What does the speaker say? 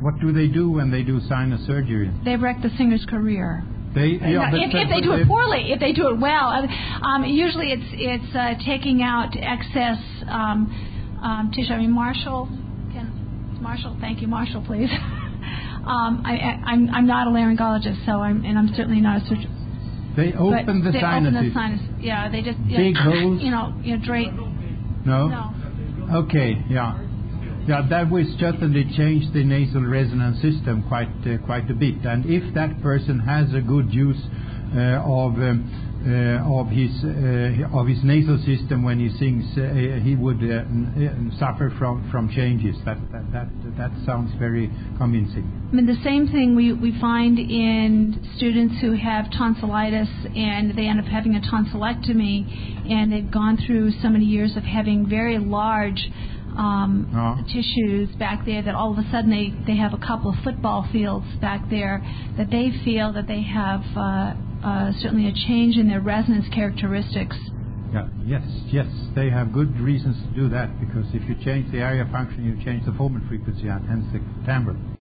What do they do when they do sinus surgery? They wreck the singer's career. If they do it poorly, if they do it well, usually it's taking out excess tissue. I mean, Marshall, thank you, Marshall, please. I'm not a laryngologist, so I'm certainly not a surgeon. They open the sinus. Yeah, they just big holes. drape. No. Okay. Yeah. Yeah, that will certainly change the nasal resonance system quite a bit. And if that person has a good use of his nasal system when he sings, he would suffer from changes. That sounds very convincing. I mean, the same thing we find in students who have tonsillitis and they end up having a tonsillectomy, and they've gone through so many years of having very large tissues back there that all of a sudden they have a couple of football fields back there, that they feel that they have certainly a change in their resonance characteristics. Yes, they have good reasons to do that, because if you change the area function, you change the Foreman frequency and hence the timbre.